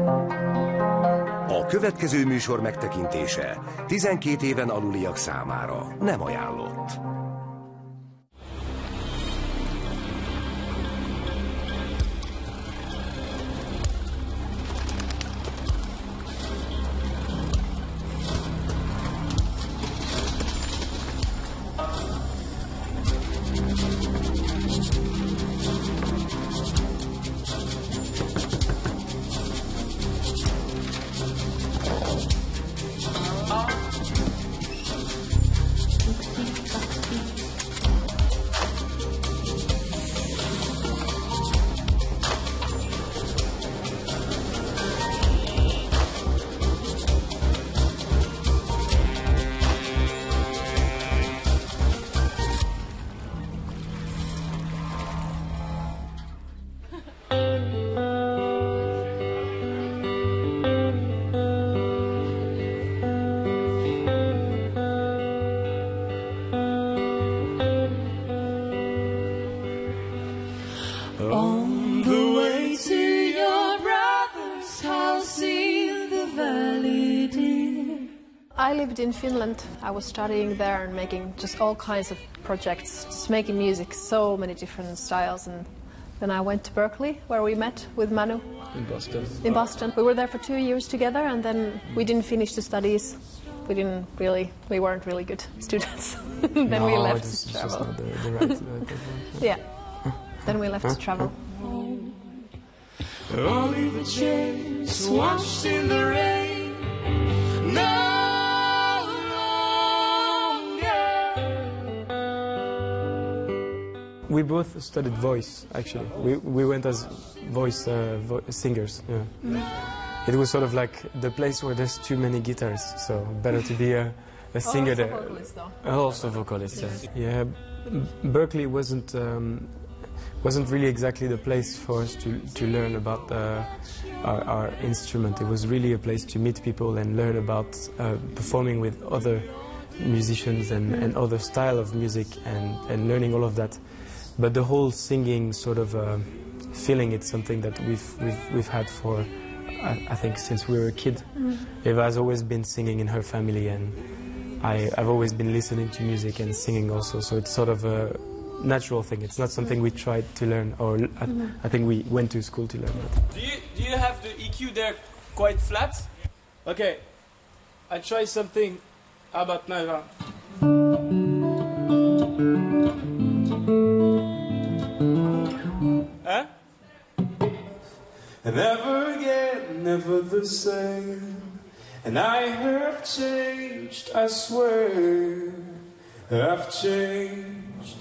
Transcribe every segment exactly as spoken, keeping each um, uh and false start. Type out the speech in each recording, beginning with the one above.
A következő műsor megtekintése tizenkét éven aluliak számára nem ajánlott. On the way to your brother's house in the valley, dear. I lived in Finland. I was studying there and making just all kinds of projects, just making music, so many different styles. And then I went to Berkeley, where we met with Manu. In Boston. In Boston. We were there for two years together, and then we didn't finish the studies. We didn't really, we weren't really good students. Then no, we left it's, to it's travel. just not the, the right, the right Yeah. Then we left to travel. Only the chains washed in the rain. No longer. We both studied voice, actually. We, we went as voice uh, vo singers. Yeah. Mm. It was sort of like the place where there's too many guitars, so better to be a, a singer also there. Vocalist, though. Also vocalist, yes. Yeah. Berkeley wasn't um, wasn't really exactly the place for us to, to learn about uh, our, our instrument. It was really a place to meet people and learn about uh, performing with other musicians and, and other style of music and, and learning all of that. But the whole singing sort of uh, feeling, it's something that we've, we've, we've had for, I, I think, since we were a kid. Mm. Eva has always been singing in her family, and I, I've always been listening to music and singing also, so it's sort of a natural thing. It's not something we tried to learn, or I, mm-hmm. I think we went to school to learn that. Do you, do you have the E Q there quite flat? Okay, I try something. How about now? Huh? Never again, never the same. And I have changed, I swear. I've changed.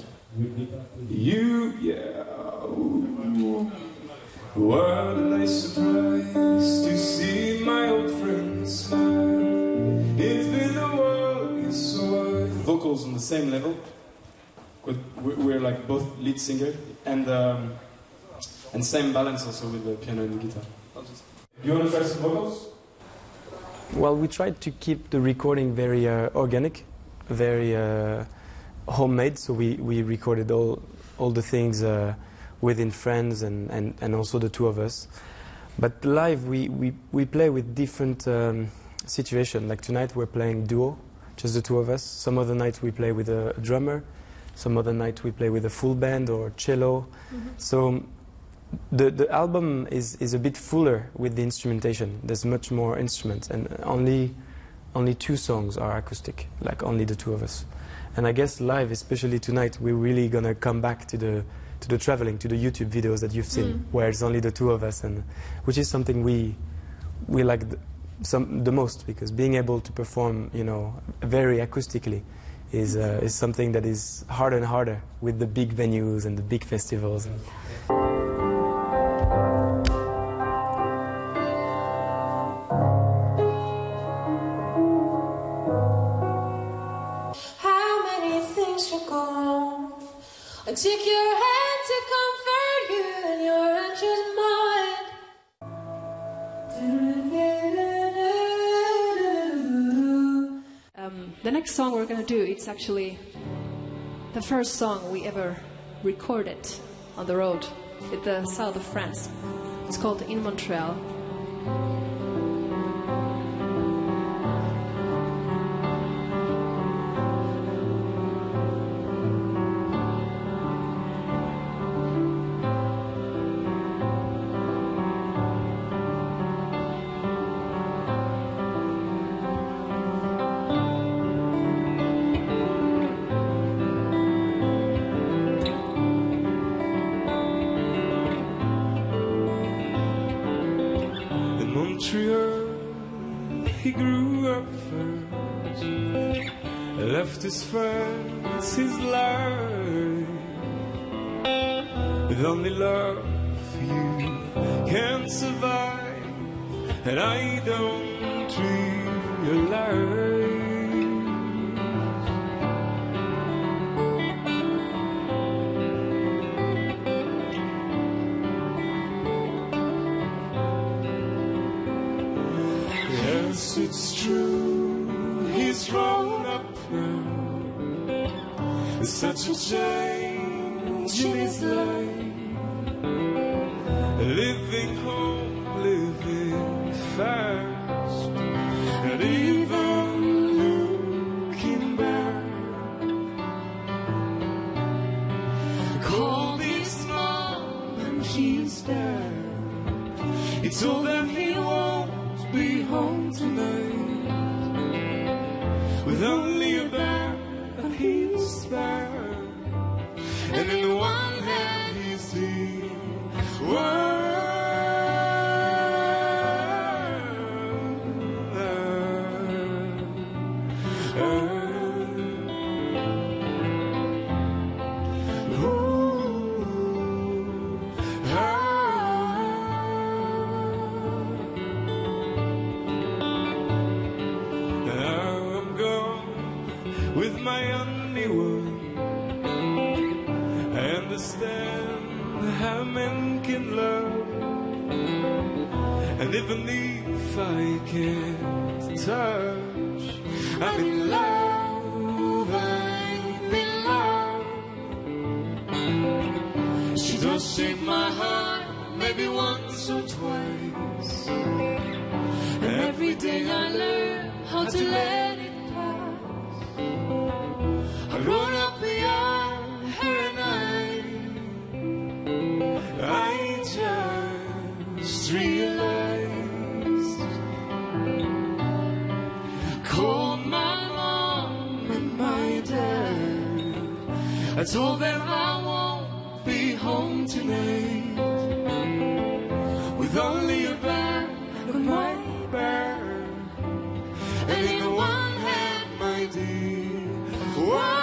You, yeah. Ooh. What a nice surprise to see my old friends smile. It's been a while, yes, so I... Vocals on the same level. We're like both lead singer, and um, and same balance also with the piano and the guitar. You want to try some vocals? Well, we tried to keep the recording very uh, organic, very uh, homemade, so we, we recorded all, all the things uh, within friends and, and, and also the two of us. But live, we, we, we play with different um, situations. Like tonight we're playing duo, just the two of us. Some other nights we play with a, a drummer. Some other night we play with a full band or cello. Mm-hmm. So the, the album is, is a bit fuller with the instrumentation. There's much more instruments, and only, only two songs are acoustic, like only the two of us. And I guess live, especially tonight, we're really gonna come back to the to the traveling, to the YouTube videos that you've seen, mm. where it's only the two of us, and which is something we we like the, some the most, because being able to perform, you know, very acoustically is uh, is something that is harder and harder with the big venues and the big festivals. And I took your hand to comfort you, and your anxious mind. Um, the next song we're going to do, it's actually the first song we ever recorded on the road in the south of France. It's called In Montreal. country earth he grew up first, left his friends, his life, with only love you can survive, and I don't realize. Yes, it's true, he's grown up now. There's such a change in his life. Living home, living fast, and even looking back. Called his mom and his dad. He told them he won't be home tonight, with only a bag and his bag, and in one hand he's the world. With my only one, I understand how men can love, and even if I can't touch, I'm in love, I'm in love. She does shake my heart, maybe once or twice, and every day I learn how to let it. I run up the aisle, her and I, I just realized. Called my mom and my dad. I told them I won't be home tonight, with only a bag on my back, and in one hand, my dear, whoa.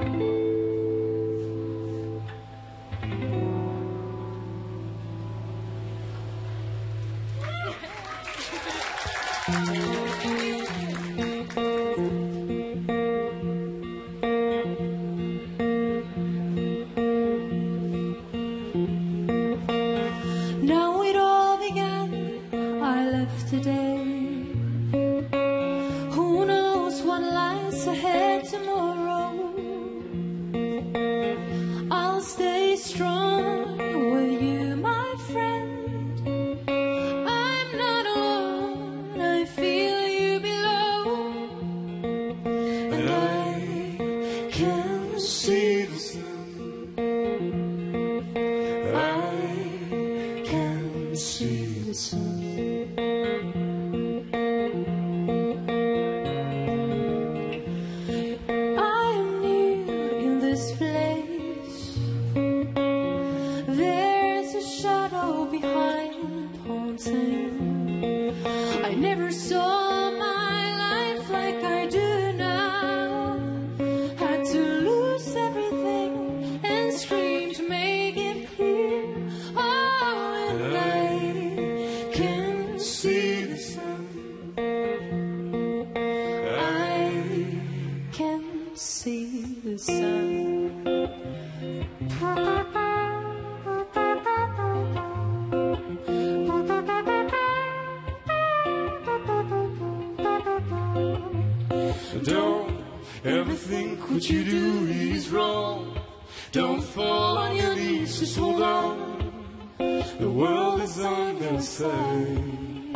Now it all began, I left today. Who knows what lies ahead tomorrow? I'll stay strong with you, my friend. I'm not alone, I feel you below. And I can see the sun. I can see the sun. I am new in this place. There's a shadow behind haunting. I never saw my life like I do now. Had to lose everything and scream to make it clear. Oh, and I can see the sun. I can see the sun. Don't ever think what you do is wrong. Don't fall on your knees, just hold on. The world is on your side.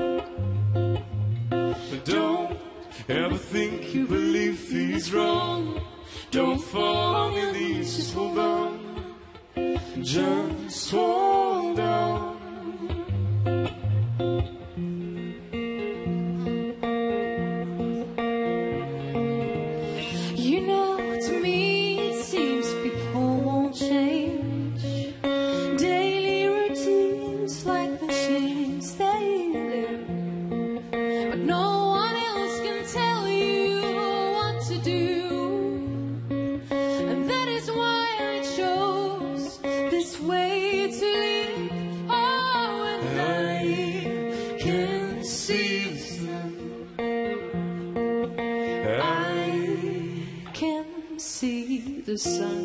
Don't ever think your belief is wrong. Don't fall on your knees, just hold on. Just hold on. You know, to me it seems people won't change. Daily routines like machines they live. But no one else can tell you what to do. And that is why I chose this way to live. Oh, and I can see the sun. I can see the sun.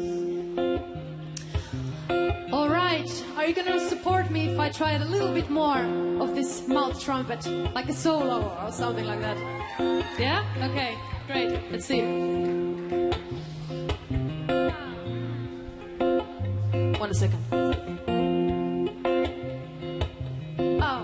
All right, are you gonna support me if I try a little bit more of this mouth trumpet, like a solo or something like that? Yeah? Okay, great. Let's see. One second. Oh.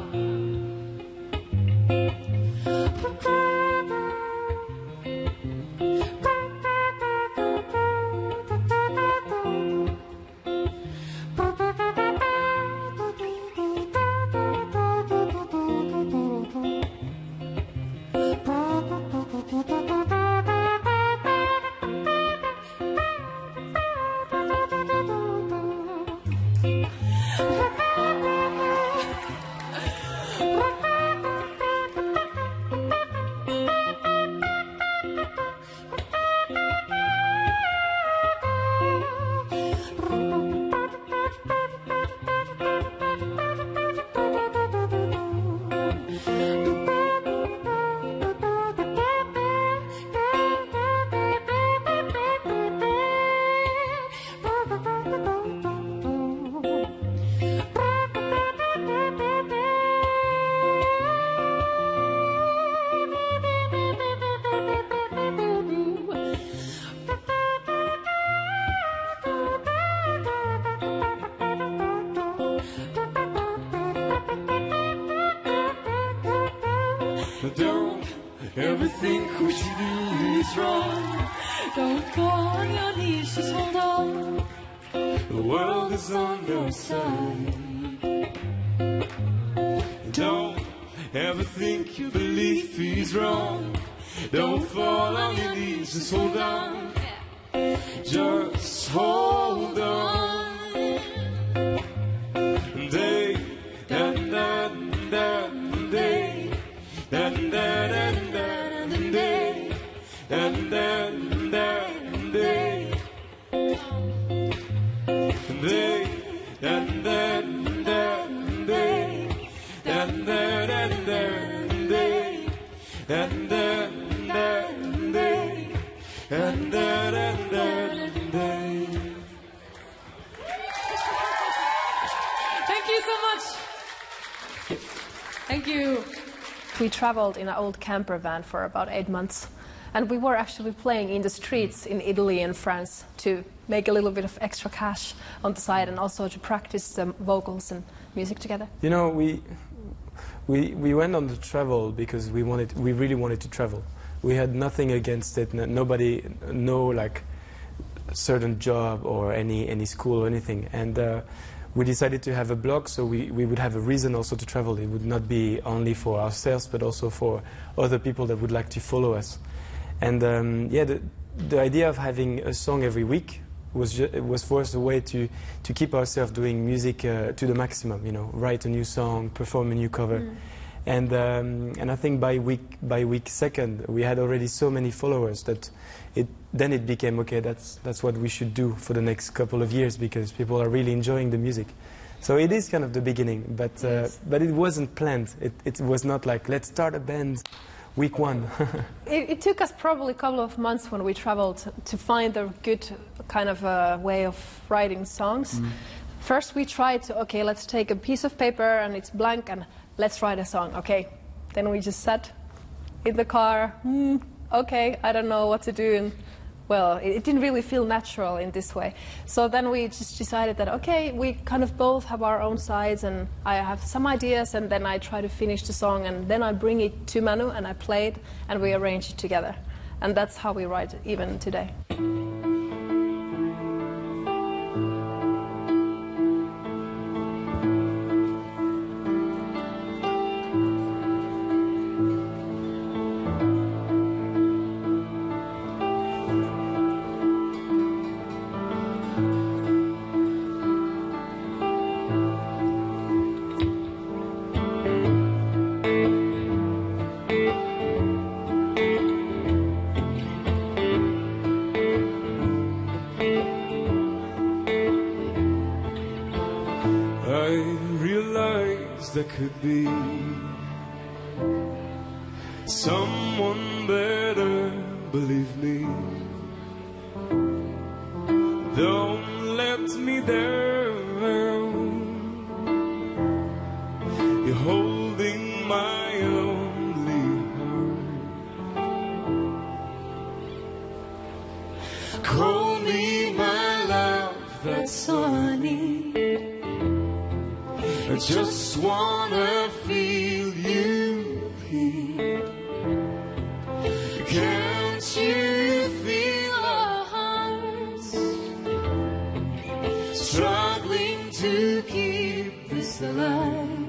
Don't ever think what you do is wrong. Don't fall on your knees, just hold on. The world is on your side. Don't ever think your belief is wrong. Don't fall on your knees, just hold on. Just hold on. Day, da da da day, da da da da day, da da da day, dun, dun, dun, dun, dun. Thank you so much. Thank you. We traveled in an old camper van for about eight months. And we were actually playing in the streets in Italy and France to make a little bit of extra cash on the side and also to practice the vocals and music together. You know, we, we, we went on the travel because we, wanted, we really wanted to travel. We had nothing against it. No, nobody, no like certain job or any, any school or anything. And uh, we decided to have a blog so we, we would have a reason also to travel. It would not be only for ourselves but also for other people that would like to follow us. And um, yeah, the, the idea of having a song every week was ju was for us a way to to keep ourselves doing music uh, to the maximum. You know, write a new song, perform a new cover, mm. and um, and I think by week by week second we had already so many followers that it then it became okay. That's that's what we should do for the next couple of years because people are really enjoying the music. So it is kind of the beginning, but uh, yes. but it wasn't planned. It it was not like let's start a band. Week one. it, it took us probably a couple of months when we traveled to find a good kind of uh, way of writing songs. Mm. First we tried to, okay, let's take a piece of paper and it's blank and let's write a song. Okay, then we just sat in the car, mm, okay, I don't know what to do. And well, it, it didn't really feel natural in this way. So then we just decided that, okay, we kind of both have our own sides and I have some ideas and then I try to finish the song and then I bring it to Manu and I play it and we arrange it together. And that's how we write even today. There could be someone better, believe me. Don't let me down. You're holding my only heart. Call me my love, that's all I need. I just wanna feel you here. Can't you feel our hearts struggling to keep this alive?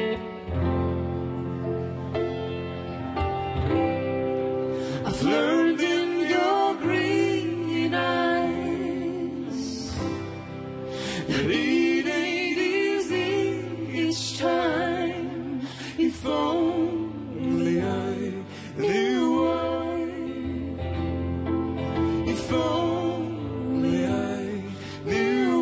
I've learned in your green eyes that it ain't easy each time. If only I knew why. If only I knew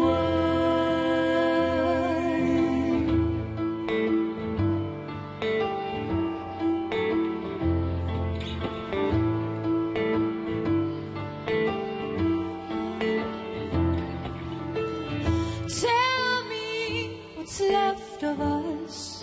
Tell me what's left of us.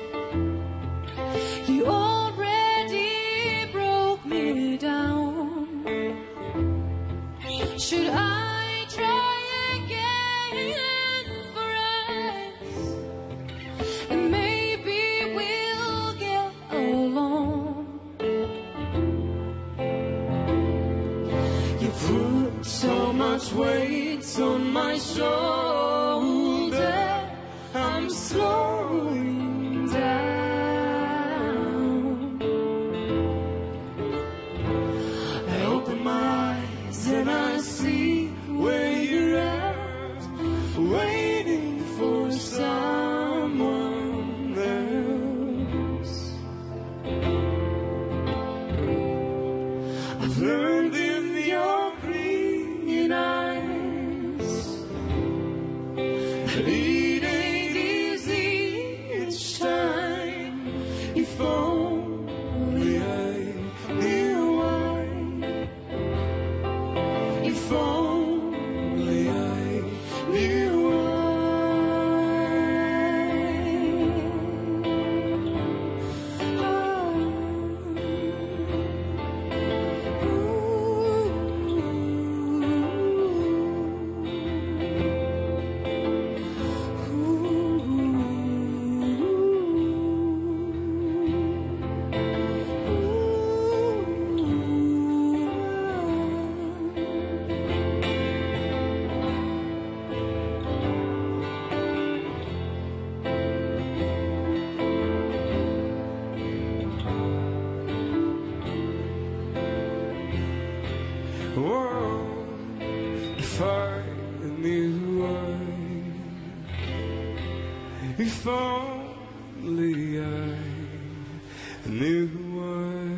You already broke me down. Should I try again for us? And maybe we'll get along. You put so much weight on my shoulder. I'm slowing down. I open my eyes and I see where you're at, waiting for someone else. I've learned in your green eyes that it ain't easy If only I knew why. Oh, if I knew why, if only I knew why.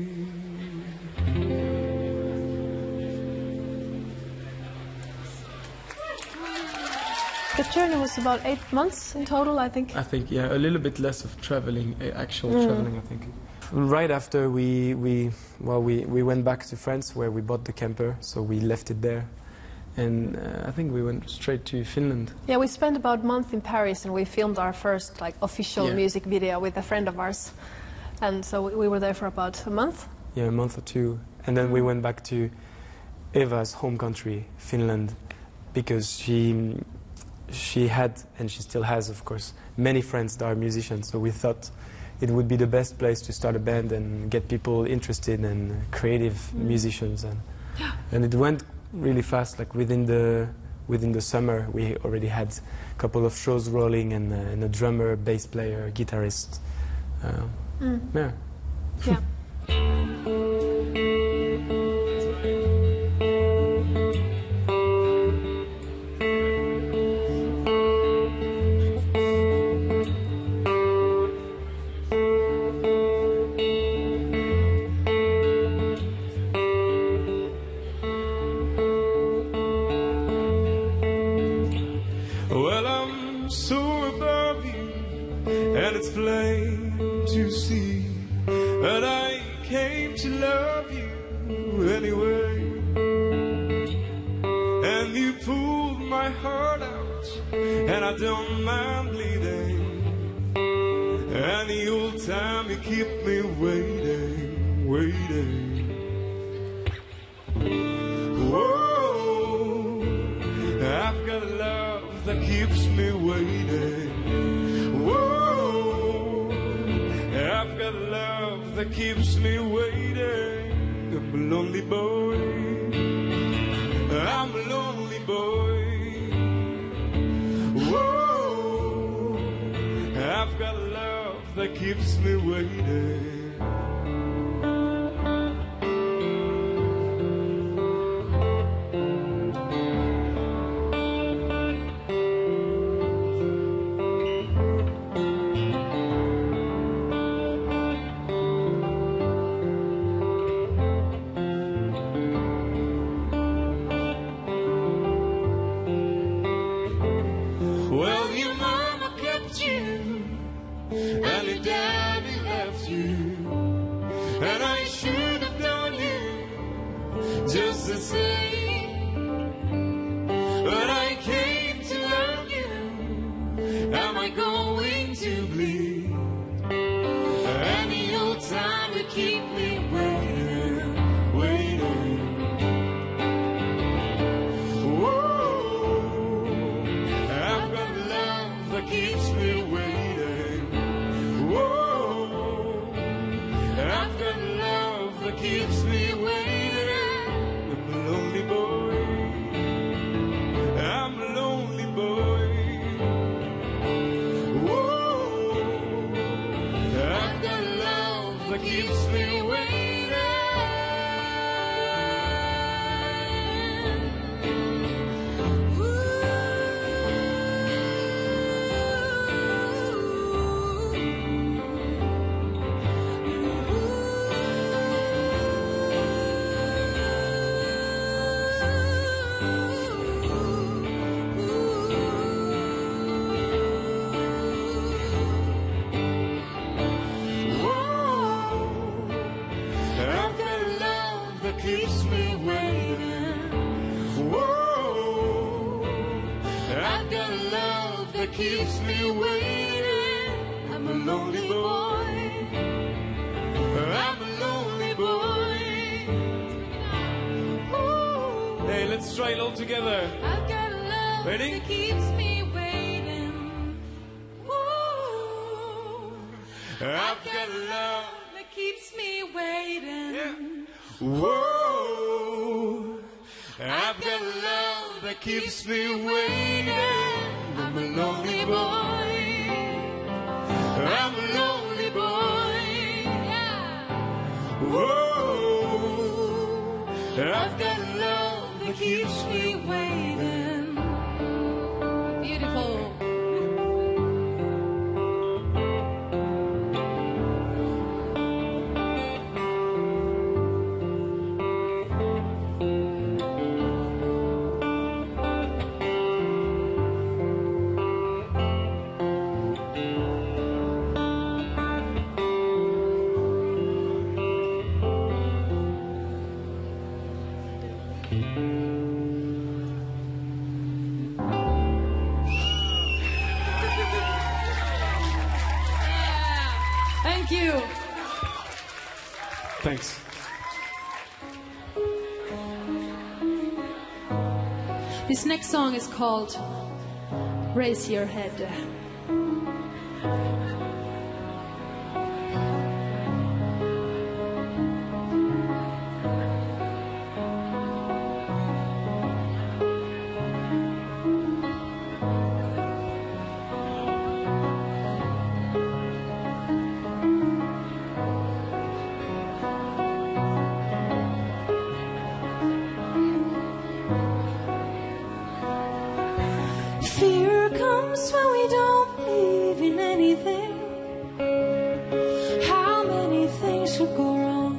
The journey was about eight months in total, I think. I think, yeah, a little bit less of traveling, uh, actual mm. traveling, I think. Right after we, we well, we, we went back to France where we bought the camper, so we left it there. And uh, I think we went straight to Finland. Yeah, we spent about a month in Paris and we filmed our first like official yeah. music video with a friend of ours. And so we were there for about a month. Yeah, a month or two. And then we went back to Eva's home country, Finland, because she, she had, and she still has, of course, many friends that are musicians. So we thought it would be the best place to start a band and get people interested in creative mm. musicians. And, and it went really fast. Like within the, within the summer, we already had a couple of shows rolling and, uh, and a drummer, bass player, guitarist. Uh, mm. Yeah. Yeah. Well, I'm so above you, and it's plain to see that I came to love you anyway. And you pulled my heart out, and I don't mind bleeding. And the old time you keep me waiting, waiting. Whoa, I've got a love that keeps me waiting. Whoa, I've got a love that keeps me waiting. I'm a lonely boy, I'm a lonely boy. Whoa, I've got a love that keeps me waiting. Well, your mama kept you, and your daddy left you, and I should have done you just the same. But I came to love you, am I going to bleed? And the old time would keep me waiting, waiting. Keeps me waiting. Whoa, I've got love that keeps me waiting. I'm a lonely boy. that keeps me waiting. I'm a lonely boy. I'm a lonely boy. Ooh. Hey, let's try it all together. I've got a love Ready? that keeps me waiting. Ooh. I've got a love. That keeps me waiting. Yeah. Whoa. I've got a love that keeps me waiting. I'm a lonely boy. I'm a lonely boy. Yeah. Whoa. I've got a love that keeps me waiting. Beautiful. Thank you. Thanks. This next song is called Raise Your Head. Fear comes when we don't believe in anything. How many things could go wrong?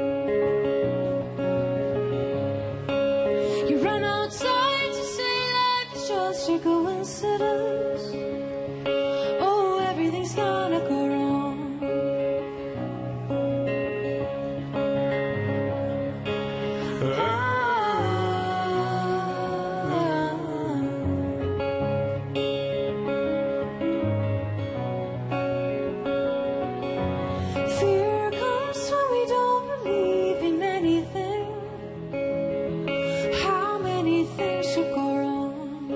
You run outside to say life is just a coincidence. Oh, everything's gonna go wrong. Fear comes when we don't believe in anything. How many things should go wrong?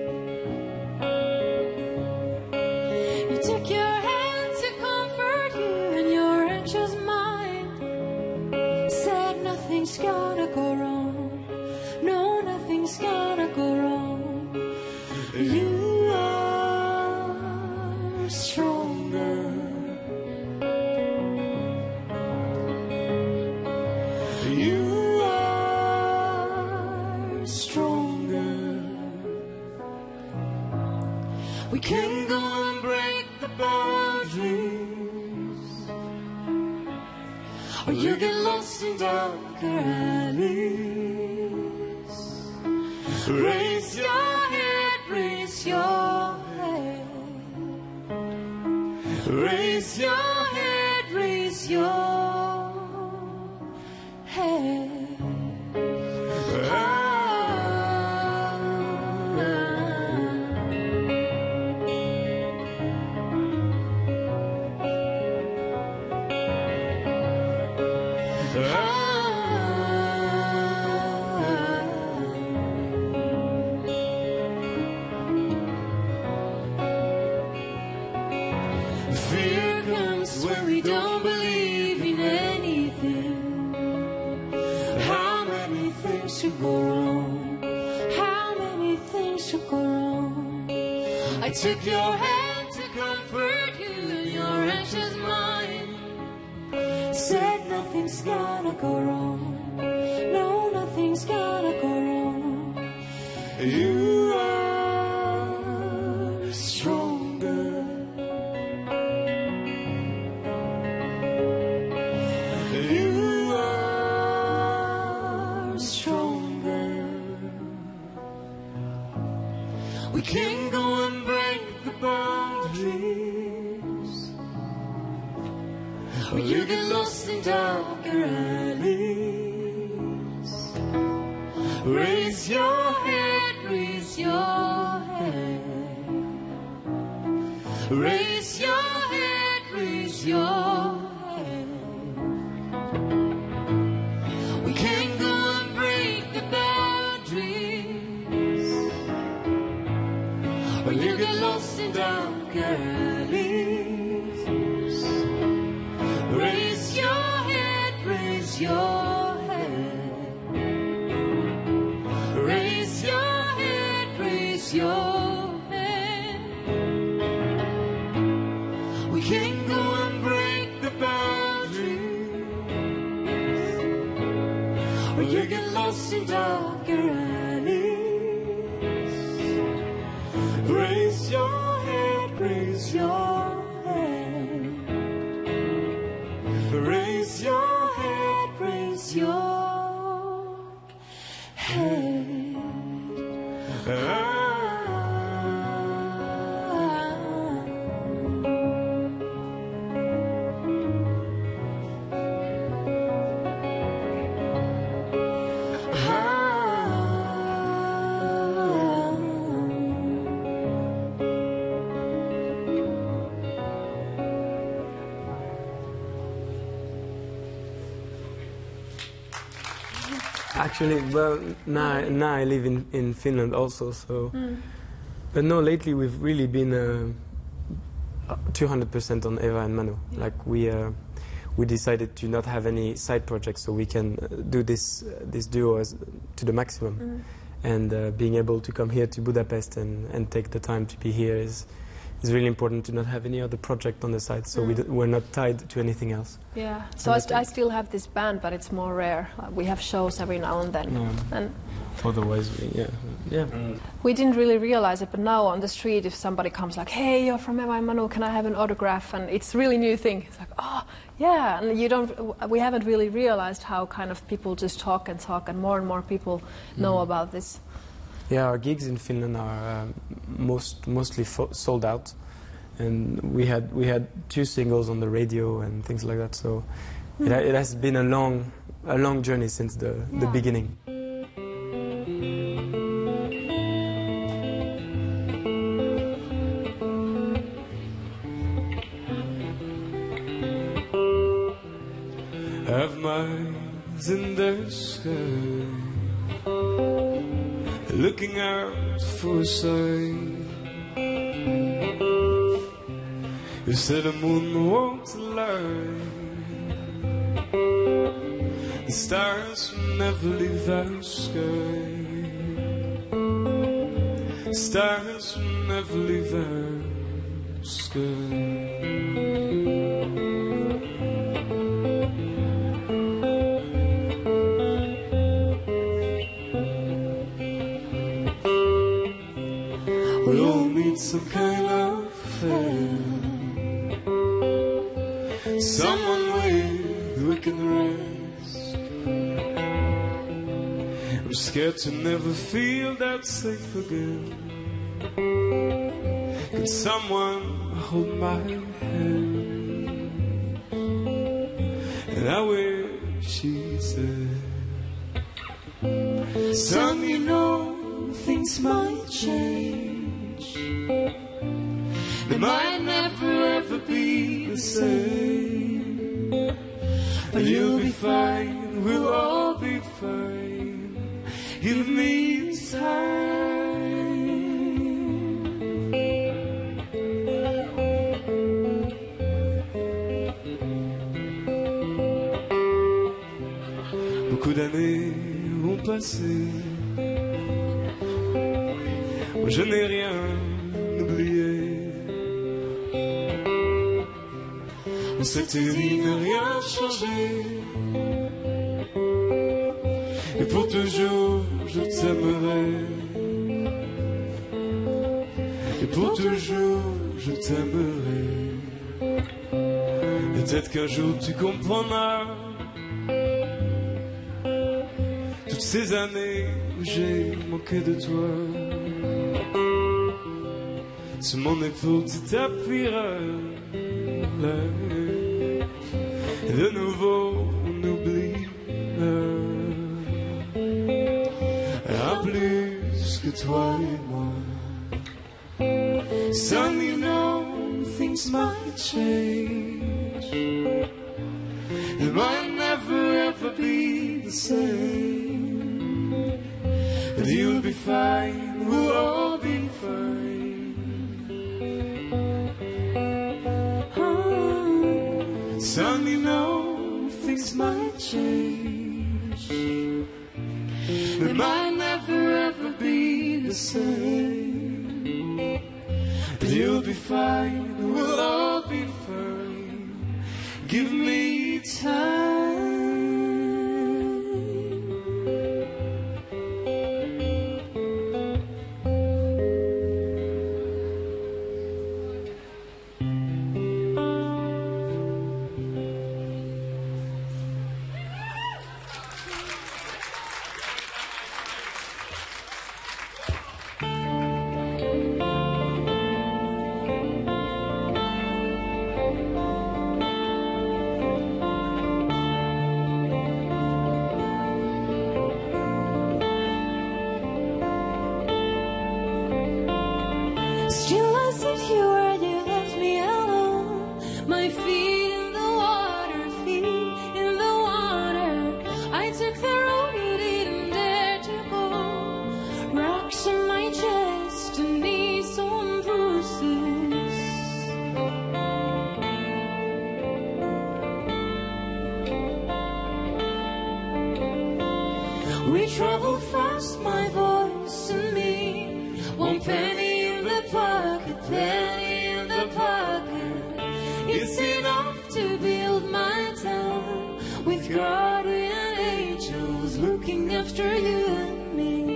You took your hand to comfort you and your anxious mind. Said nothing's gonna go wrong. No, nothing's gonna go wrong. You are stronger. You are stronger. We can go and break the boundaries, or you get lost in darker alleys. Raise your head, raise your head. Raise your head, raise your head. Fear comes when we don't believe in anything. How many things should go wrong? How many things should go wrong? I took your hand to comfort you in your anxious mind. Said nothing's gonna go wrong. No, nothing's gonna go wrong. You are stronger. You are stronger. We can go and break the boundaries, or you get lost in darker alleys. Raise your head, raise your head. Raise your head, raise your head. We can't go and break the boundaries, or you get lost in dark alleys. Raise your head, raise your head. Raise your head, raise your can't go and break the boundaries, or you get lost in darker alleys. Raise your head, raise your head. Raise your head, raise your head. Ah. Actually, well, now, now I live in, in Finland also, so... Mm. But no, lately we've really been uh, two hundred percent on Eva and Manu. Yeah. Like, we uh, we decided to not have any side projects, so we can uh, do this, uh, this duo as, to the maximum. Mm. And uh, being able to come here to Budapest and, and take the time to be here is... It's really important to not have any other project on the side, so mm. we d we're not tied to anything else. Yeah, so I, st I still have this band, but it's more rare. Uh, we have shows every now and then. Yeah. And otherwise, we, yeah, yeah. Mm. We didn't really realize it, but now on the street, if somebody comes like, "Hey, you're from Eva and Manu, can I have an autograph?" and it's a really new thing. It's like, "Oh, yeah," and you don't. We haven't really realized how kind of people just talk and talk, and more and more people know mm. about this. Yeah, our gigs in Finland are um, most mostly fo sold out, and we had we had two singles on the radio and things like that. So mm. it, ha it has been a long a long journey since the yeah. the beginning. Have my eyes in the sky, looking out for a sign. You said the moon won't lie, the stars will never leave our sky, the stars will never leave our sky. We all need some kind of friend, someone with we can rest. I'm scared to never feel that safe again. Could someone hold my hand? And I wish he said, son, you know things might change. It might never ever be the same, but you'll be fine, we'll all be fine. Give me time. Beaucoup d'années ont passé, je n'ai rien oublié. On s'était dit ne rien changer, et pour toujours je t'aimerai, et pour toujours je t'aimerai. Peut-être qu'un jour tu comprendras toutes ces années où j'ai manqué de toi. Sur mon épaule tu t'appuieras, et de nouveau on oubliera. À plus que toi et moi. Son, you know things might change. It might never ever be the same, but you'll be fine, we'll all be fine. Oh, son, you know things might change. They might never ever be the same, but you'll be fine, we'll all be fine. Give me time. Still I sit here where you left me alone. My feet in the water, feet in the water. I took the road you didn't dare to go. Rocks on my chest and knees on bruises. We traveled fast, my voice and me. One penny in the pocket, penny in the pocket. It's enough to build my town with guardian angels looking after you and me.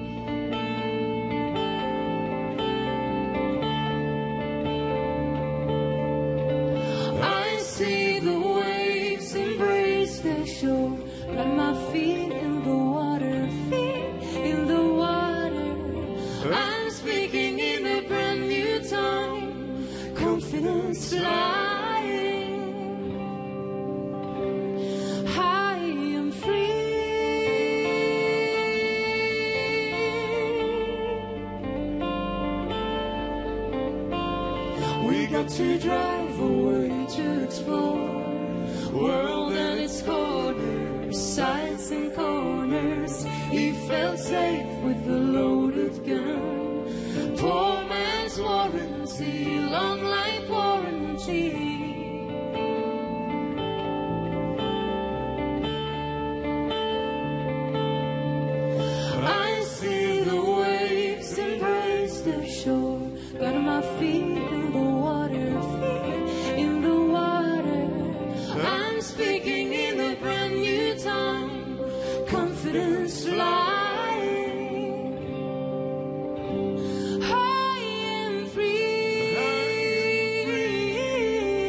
I see the waves embrace the shore, got my feet in the water, feet in the water. I'm speaking in a brand new time, confidence flying. I am free. We got to drive away to explore world and its corners, sides and corners. He felt safe with a loaded gun. Poor man's warranty, long life warranty. I see the waves embrace the shore, got my feet in the water, feet in the water. I'm speaking in a brand new time, confidence flying. I am free.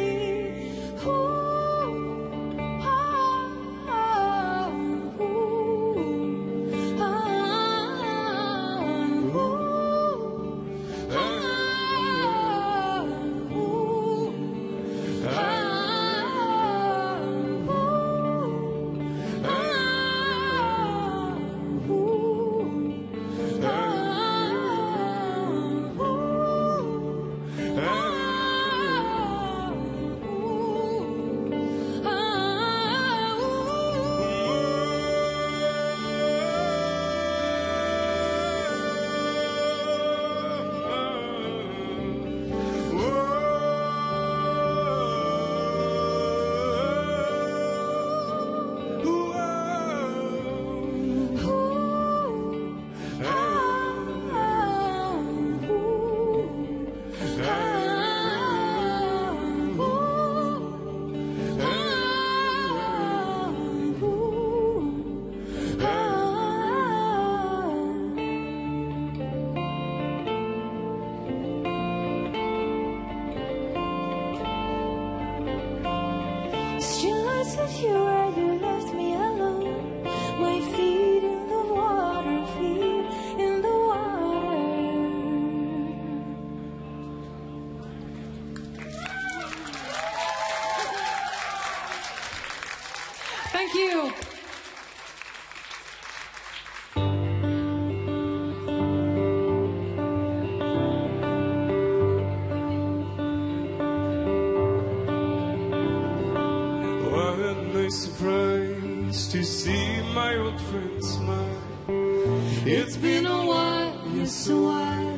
been a while, yes a while.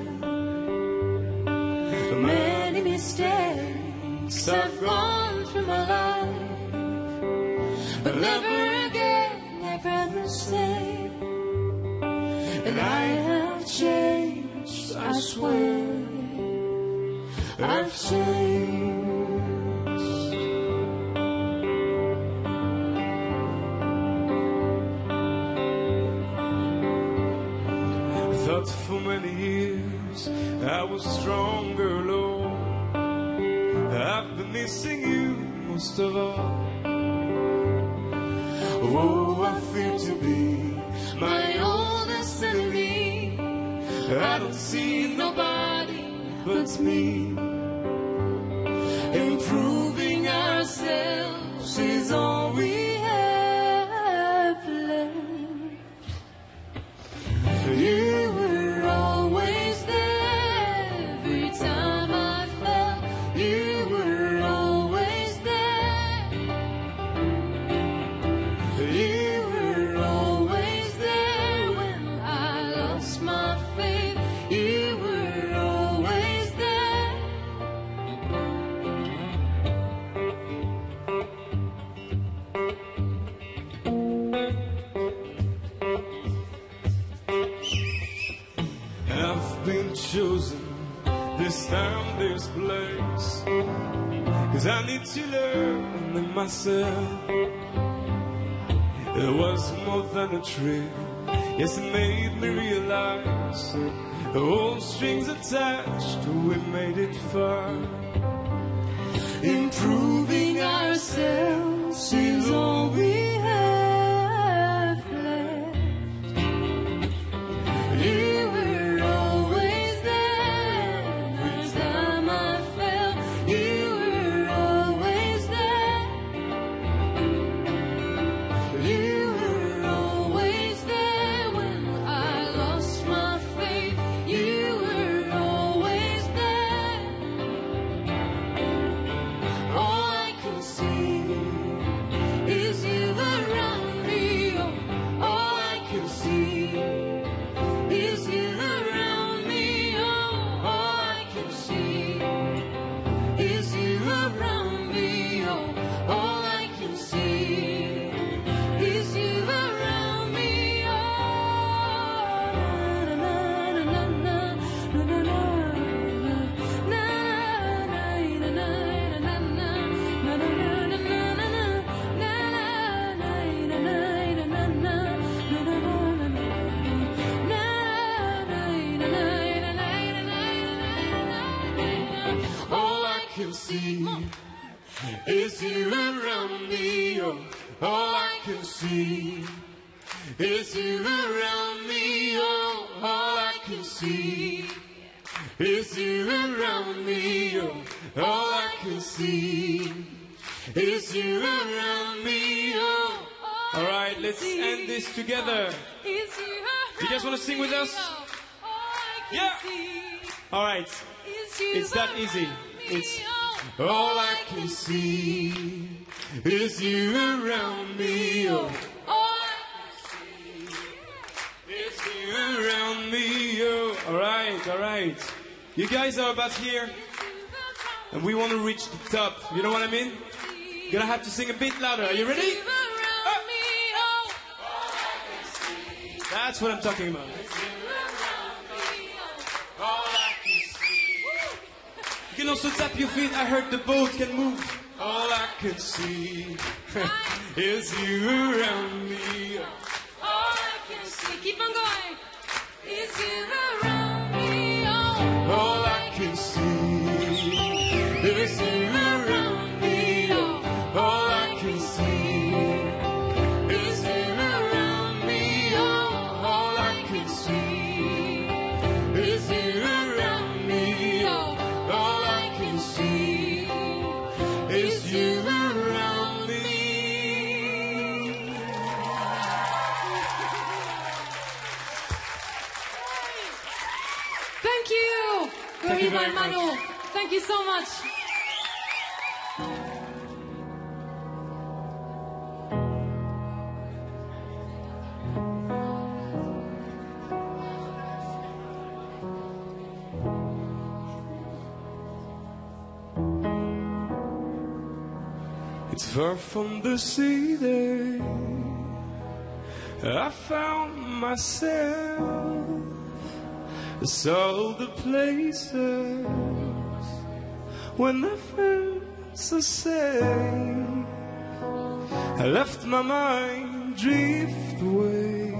Many mistakes have gone through my life, but never again, never the same. And I have changed, I swear, I've changed. Thought for many years I was stronger, Lord. I've been missing you most of all. Oh, I fear to be my oldest enemy. I don't see nobody but me. Improving ourselves is all we have left. You were always there every time I fell. You were always there. You were always there when I lost my faith. You were always there. I've been chosen this time, this place, 'cause I need to learn in myself. It was more than a trick. Yes, it made me realize all strings attached, we made it far. Improving ourselves is all we have left. You were always there every time I fell. You were always there. You were always there when I lost my faith. You were always there. All I can see is you around me. Oh, all I can see is you around me. Oh, all I can see is you around me. Oh, all I can see is you around me. Oh, na na na na na na na na na na na na all I can see is you around me. Oh, all I can see is you around me. Oh, all I can see is you around me. Oh, all I can see is you around me. Oh, All right, let's end this together. you guys wanna sing with us? Yeah. All right, it's that easy. It's all I can see is you around me. Oh, all I can see is you around me. Oh, all right, all right. You guys are about here, and we want to reach the top. You know what I mean? You're gonna have to sing a bit louder. Are you ready? around me. Oh, That's what I'm talking about. You can also tap your feet. I heard the boat can move. All I can see is you around me. all I can see, keep on going, is you around me. Oh, All I can see is you around me. All I can see is you around me. All I can see is you around me. All I can see is you around me. thank you, Thank you Rory very Manu. much. Thank you so much. It's far from the city I found myself. I saw the places when I first say I left my mind drift away.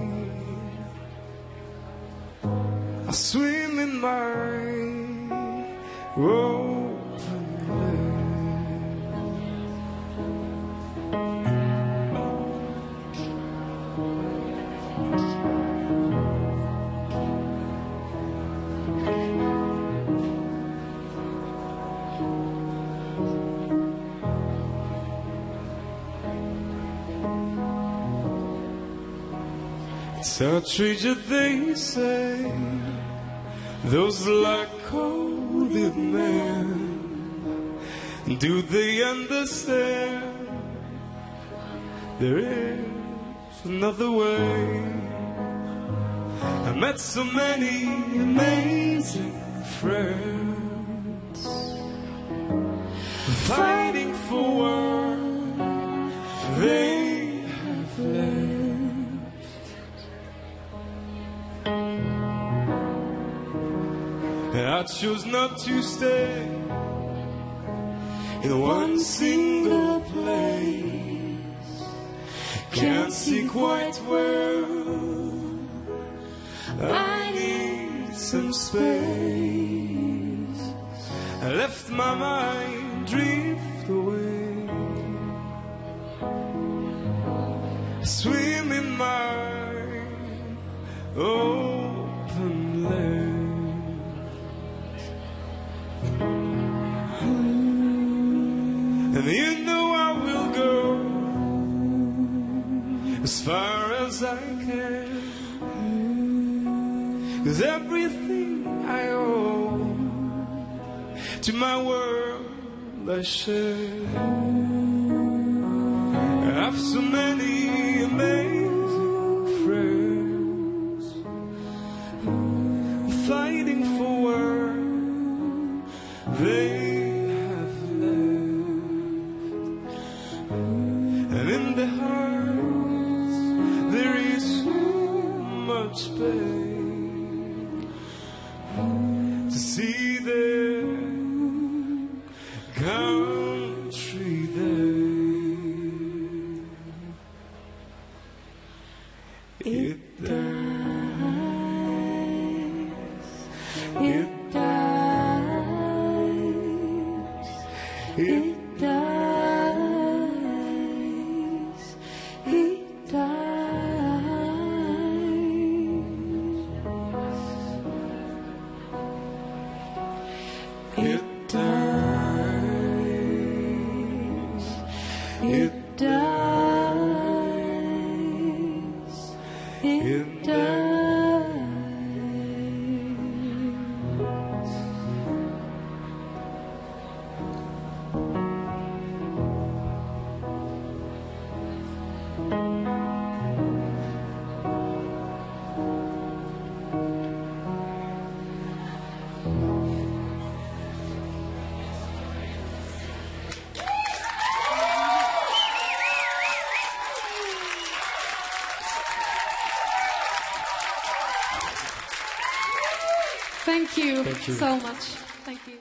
I swim in my open lake. It's a treasure, they say, those like-hearted men. Do they understand there is another way? I met so many amazing friends fighting for what they have left. I choose not to stay in one single place. Can't see quite well. I need some space. I left my mind drift away. I swim in my open lake. And you know I will go as far as I can, 'cause everything I owe to my world I share. I have so many amazing friends fighting for what they have left. And in the hearts there is so much pain to see their country there. It dies, it dies, it dies, it dies, it dies, it dies, it dies. Thank you, Thank you. so much. Thank you.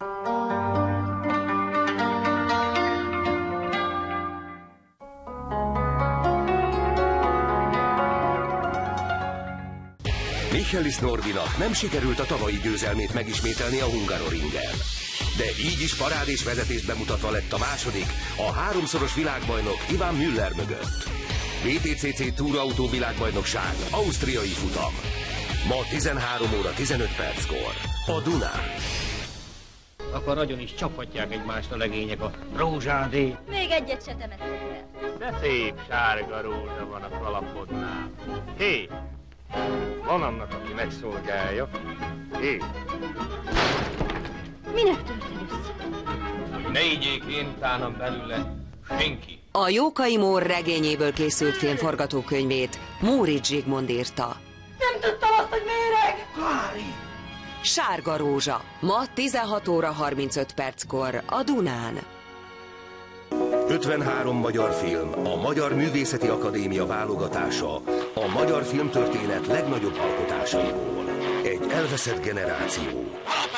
Michelis Norbinak nem sikerült a tavalyi győzelmét megismételni a Hungaroringen. De így is parádés vezetést bemutatva lett a második, a háromszoros világbajnok Ivan Müller mögött. bé té cé cé túrautó világbajnokság, ausztriai futam. Ma tizenhárom óra tizenöt perckor a Dunán. Akkor nagyon is csaphatják egymást a legények a rózsádé. Még egyet se temettek el. De szép sárga rózsa van a kalapodnál. Hé, van annak, aki megszolgálja. Hé, Minek törted össze? hogy ne ígyék én utánam belőle senki. A Jókai Mór regényéből készült film forgatókönyvét Móricz Zsigmond írta. Nem tudtam azt, hogy méreg! Kári! Sárga rózsa. Ma tizenhat óra harmincöt perckor a Dunán. ötvenhárom magyar film, a Magyar Művészeti Akadémia válogatása a magyar filmtörténet legnagyobb alkotásaiból. Egy elveszett generáció,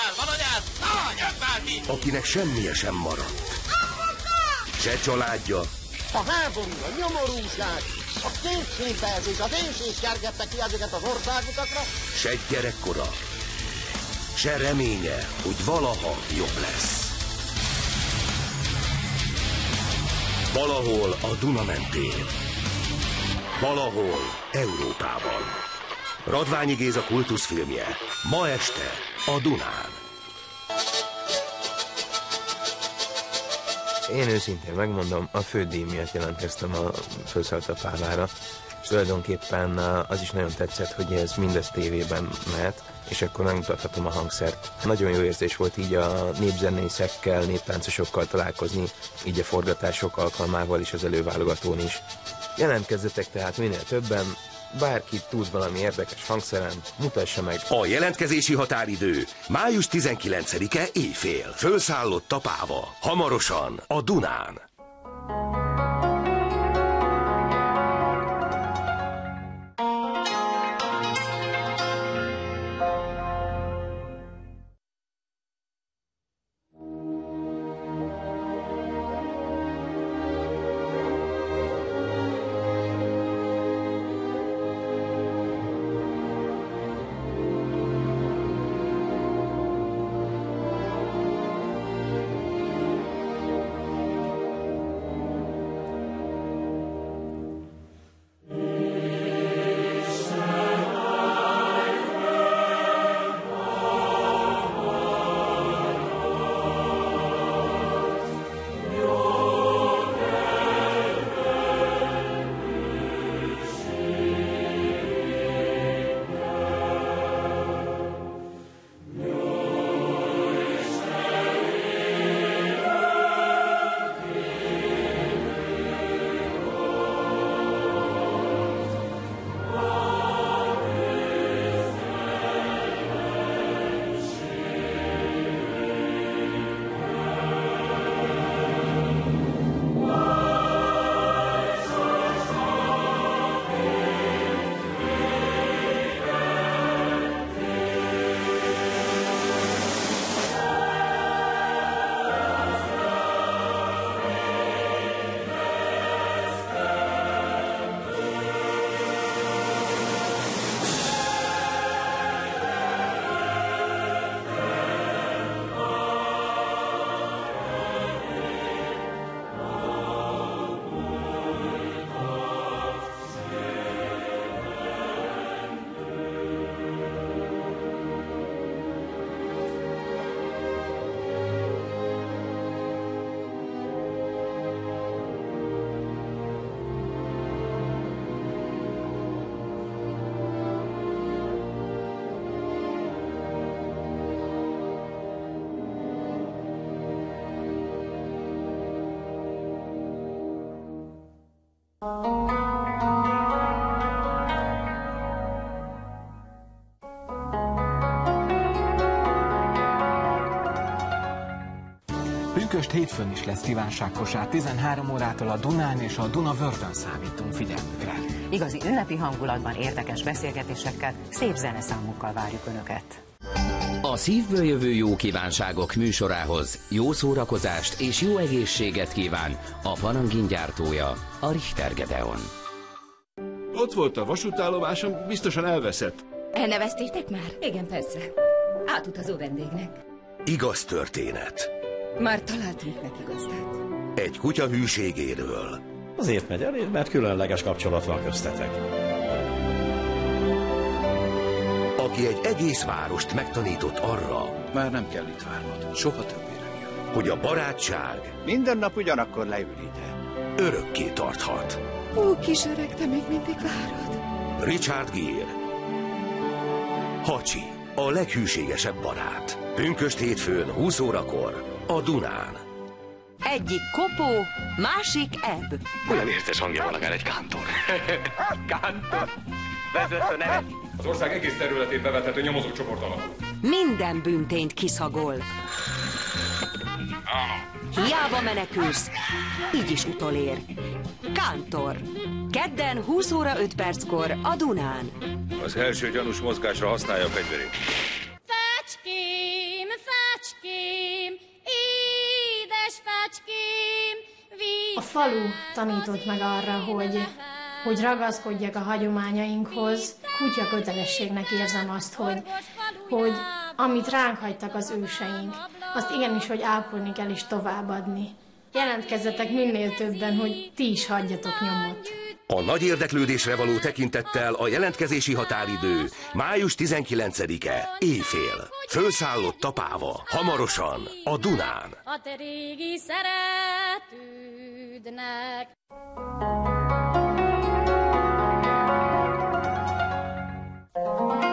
akinek semmije sem maradt. Se családja, a háború, a nyomorúság, a népszínbeezés, az éjség kergette ki ezeket az országokatra. se gyerekkora, se reménye, hogy valaha jobb lesz. Valahol a Duna mentén. Valahol Európában. Radványi Géza kultuszfilmje. Ma este a Dunán. Én őszintén megmondom, a fődíj miatt jelentkeztem a Főszalta-Pávára. És tulajdonképpen az is nagyon tetszett, hogy ez mindez tévében mehet, és akkor megmutathatom a hangszert. Nagyon jó érzés volt így a népzenészekkel, néptáncosokkal találkozni, így a forgatások alkalmával is, az előválogatón is. Jelentkezzetek tehát minél többen, bárki tud valami érdekes hangszeren, mutassa meg. A jelentkezési határidő május tizenkilencedike éjfél. Fölszállott a Páva. Hamarosan a Dunán. Pünkösd hétfőn is lesz kívánságkosár, tizenhárom órától a Dunán és a Duna-Vörtön számítunk figyelmükre. Igazi ünnepi hangulatban, érdekes beszélgetésekkel, szép zeneszámokkal várjuk Önöket. A szívből jövő jó kívánságok műsorához jó szórakozást és jó egészséget kíván a Panangin gyártója, a Richter Gedeon. Ott volt a vasútállomásom, biztosan elveszett. Elneveztétek már? Igen, persze. Átutazó vendégnek. Igaz történet. Már találtunk neki gazdát. Egy kutya hűségéről. Azért megy el, mert különleges kapcsolat van köztetek. Aki egy egész várost megtanított arra, Már nem kell itt várnod, soha többére jön. hogy a barátság Minden nap ugyanakkor leül ide. örökké tarthat. Ó, kis öreg, te még mindig várod. Richard Gere. Hacsi, a leghűségesebb barát. Pünkösd hétfőn húsz órakor a Dunán. Egyik kopó, másik ebb. Olyan értes hangja van akár egy kántor. Kántor? Vezető nevet. Az ország egész területét bevethető nyomozócsoport alapul. Minden bűntényt kiszagol. Hiába menekülsz, így is utolér. Kántor. Kedden húsz óra öt perckor a Dunán. Az első gyanús mozgásra használja a fegyverét. Fecském, fecském, édes fecském, víz. A falu tanított meg arra, hogy, hogy ragaszkodjak a hagyományainkhoz. Kutya kötelességnek érzem azt, hogy, hogy amit ránk hagytak az őseink, azt igenis, hogy ápolni kell és továbbadni. Jelentkezzetek minél többen, hogy ti is hagyjatok nyomot. A nagy érdeklődésre való tekintettel a jelentkezési határidő május tizenkilencedike, éjfél. Fölszállott a Páva. Hamarosan a Dunán. A te régi szeretődnek. Thank you.